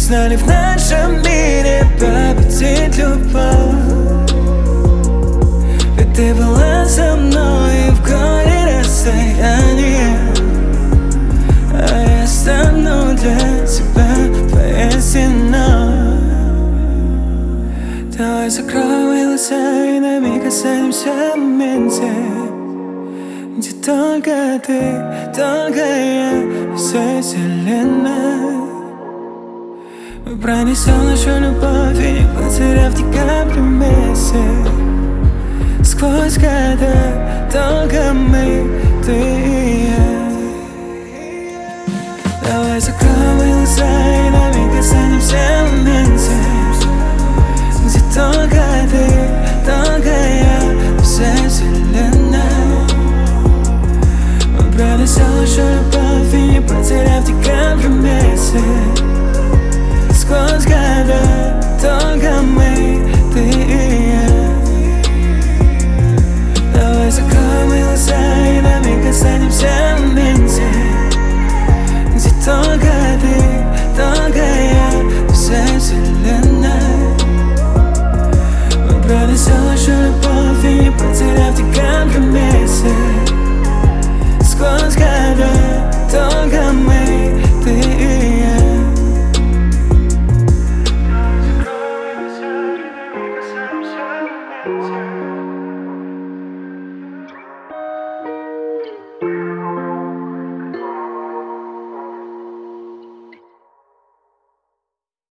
знали в нашем мире победить любовь. Ведь ты была со мной в горе расстояние, а я стану для тебя твоей стеной. Давай закроем глаза и на миг останемся в моменте, где только ты, только я, вся вселенная. Мы пронесем нашу любовь и не потеряв ни капли вместе. Сквозь года только мы, ты и я. Давай закроем глаза и на миг останемся в моменте, где только ты, только я, вся вселенная. Мы пронесем нашу любовь и не потеряв ни капли вместе. Сквозь года только мы.